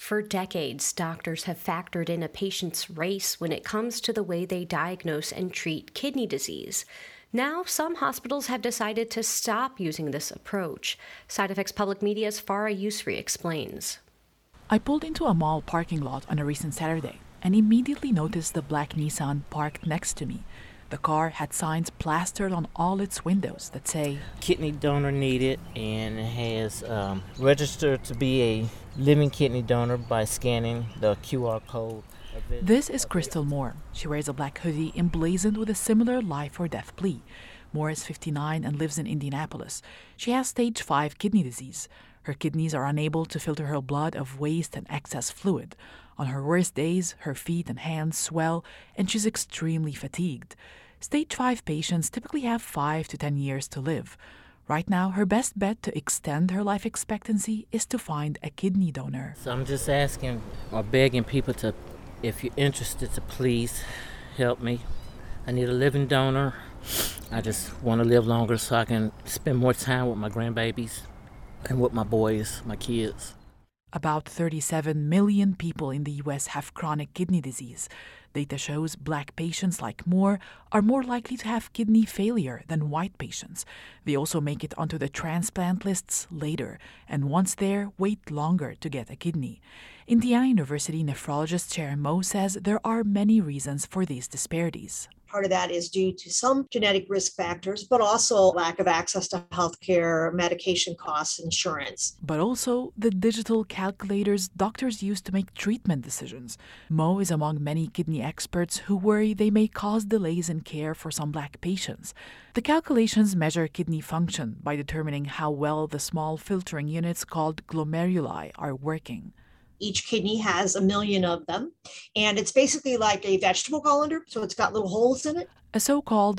For decades, doctors have factored in a patient's race when it comes to the way they diagnose and treat kidney disease. Now, some hospitals have decided to stop using this approach. SideFX Public Media's Farah Yousri explains. I pulled into a mall parking lot on a recent Saturday and immediately noticed the black Nissan parked next to me. The car had signs plastered on all its windows that say, "Kidney donor needed," and it has registered to be a living kidney donor by scanning the QR code. This is Crystal Moore. She wears a black hoodie emblazoned with a similar life or death plea. Moore is 59 and lives in Indianapolis. She has stage 5 kidney disease. Her kidneys are unable to filter her blood of waste and excess fluid. On her worst days, her feet and hands swell, and she's extremely fatigued. Stage 5 patients typically have 5 to 10 years to live. Right now, her best bet to extend her life expectancy is to find a kidney donor. So I'm just asking or begging people to, if you're interested, to please help me. I need a living donor. I just want to live longer so I can spend more time with my grandbabies and with my boys, my kids. About 37 million people in the U.S. have chronic kidney disease. Data shows black patients like Moore are more likely to have kidney failure than white patients. They also make it onto the transplant lists later, and once there, wait longer to get a kidney. Indiana University nephrologist Sharon Moe says there are many reasons for these disparities. Part of that is due to some genetic risk factors, but also lack of access to healthcare, medication costs, insurance. But also the digital calculators doctors use to make treatment decisions. Moe is among many kidney experts who worry they may cause delays in care for some black patients. The calculations measure kidney function by determining how well the small filtering units called glomeruli are working. Each kidney has 1 million of them, and it's basically like a vegetable colander, so it's got little holes in it. A so-called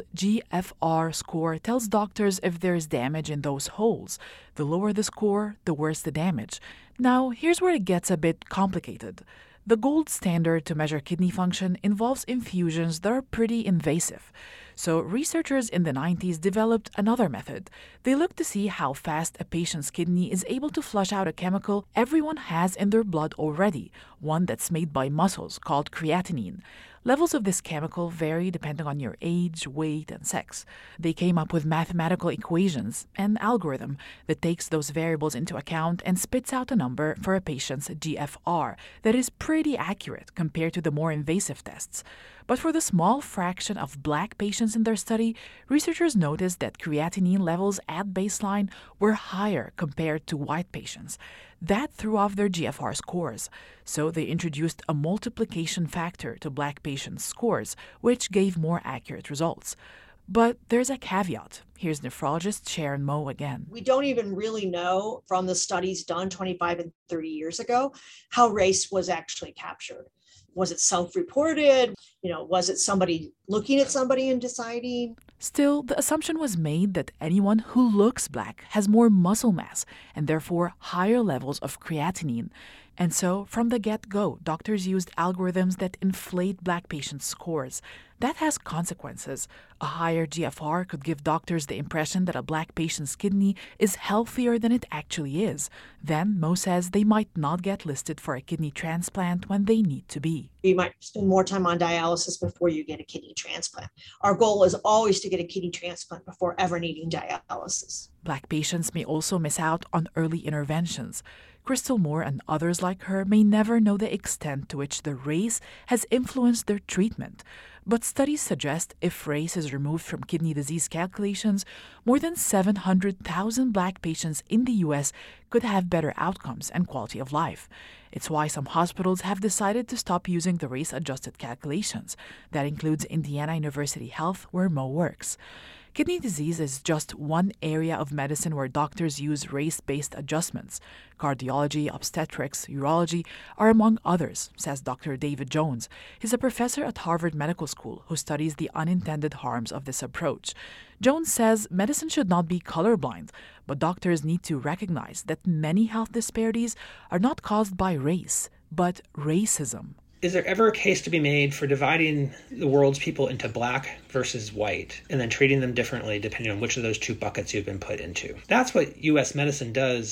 GFR score tells doctors if there's damage in those holes. The lower the score, the worse the damage. Now, here's where it gets a bit complicated. The gold standard to measure kidney function involves infusions that are pretty invasive. So researchers in the 90s developed another method. They looked to see how fast a patient's kidney is able to flush out a chemical everyone has in their blood already, one that's made by muscles called creatinine. Levels of this chemical vary depending on your age, weight, and sex. They came up with mathematical equations, an algorithm that takes those variables into account and spits out a number for a patient's GFR that is pretty accurate compared to the more invasive tests. But for the small fraction of black patients in their study, researchers noticed that creatinine levels at baseline were higher compared to white patients. That threw off their GFR scores. So they introduced a multiplication factor to black patients' scores, which gave more accurate results. But there's a caveat. Here's nephrologist Sharon Moe again. We don't even really know from the studies done 25 and 30 years ago how race was actually captured. Was it self-reported? Was it somebody looking at somebody and deciding? Still, the assumption was made that anyone who looks black has more muscle mass and therefore higher levels of creatinine. And so, from the get-go, doctors used algorithms that inflate black patients' scores. That has consequences. A higher GFR could give doctors the impression that a black patient's kidney is healthier than it actually is. Then, Moe says they might not get listed for a kidney transplant when they need to be. You might spend more time on dialysis before you get a kidney transplant. Our goal is always to get a kidney transplant before ever needing dialysis. Black patients may also miss out on early interventions. Crystal Moore and others like her may never know the extent to which the race has influenced their treatment. But studies suggest if race is removed from kidney disease calculations, more than 700,000 black patients in the U.S. could have better outcomes and quality of life. It's why some hospitals have decided to stop using the race-adjusted calculations. That includes Indiana University Health, where Moe works. Kidney disease is just one area of medicine where doctors use race-based adjustments. Cardiology, obstetrics, urology are among others, says Dr. David Jones. He's a professor at Harvard Medical School who studies the unintended harms of this approach. Jones says medicine should not be colorblind, but doctors need to recognize that many health disparities are not caused by race, but racism. Is there ever a case to be made for dividing the world's people into black versus white and then treating them differently depending on which of those two buckets you've been put into? That's what U.S. medicine does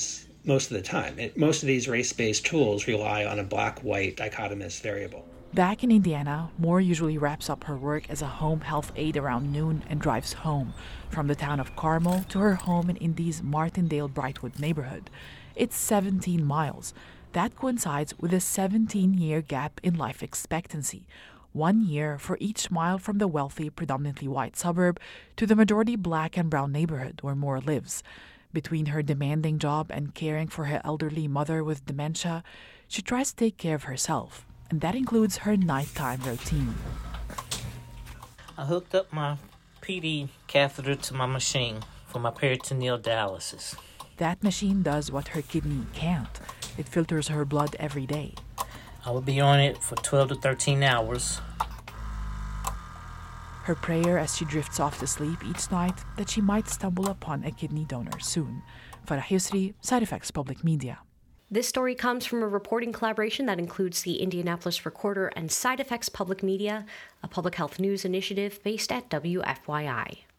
most of the time. Most of these race-based tools rely on a black-white dichotomous variable. Back in Indiana, Moore usually wraps up her work as a home health aide around noon and drives home from the town of Carmel to her home in Indy's Martindale-Brightwood neighborhood. It's 17 miles. That coincides with a 17-year gap in life expectancy. 1 year for each mile from the wealthy, predominantly white suburb to the majority black and brown neighborhood where Moore lives. Between her demanding job and caring for her elderly mother with dementia, she tries to take care of herself. And that includes her nighttime routine. I hooked up my PD catheter to my machine for my peritoneal dialysis. That machine does what her kidney can't. It filters her blood every day. I will be on it for 12 to 13 hours. Her prayer as she drifts off to sleep each night that she might stumble upon a kidney donor soon. Farah Yusri, Side Effects Public Media. This story comes from a reporting collaboration that includes the Indianapolis Recorder and Side Effects Public Media, a public health news initiative based at WFYI.